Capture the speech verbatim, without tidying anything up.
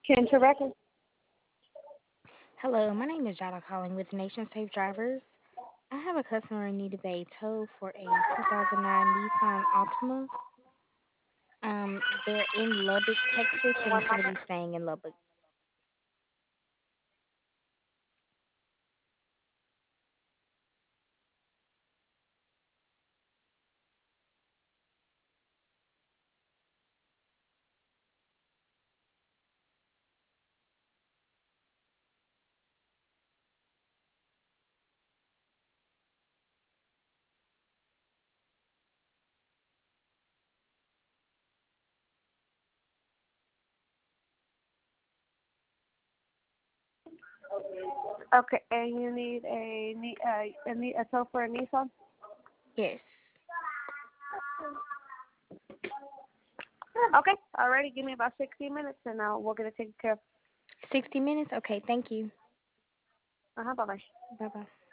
Kent Records. Hello, my name is Jada calling with Nation Safe Drivers. I have a customer in need of a tow for a two thousand nine Nissan Altima. Um, they're in Lubbock, Texas, and it's going to be staying in Lubbock. Okay, and you need a Ni- uh, a, Ni- a tow for a Nissan. Yes. Okay, alrighty. Give me about sixty minutes, and uh, we'll get it taken care of. sixty minutes? Okay, thank you. Uh huh. Bye bye. Bye bye.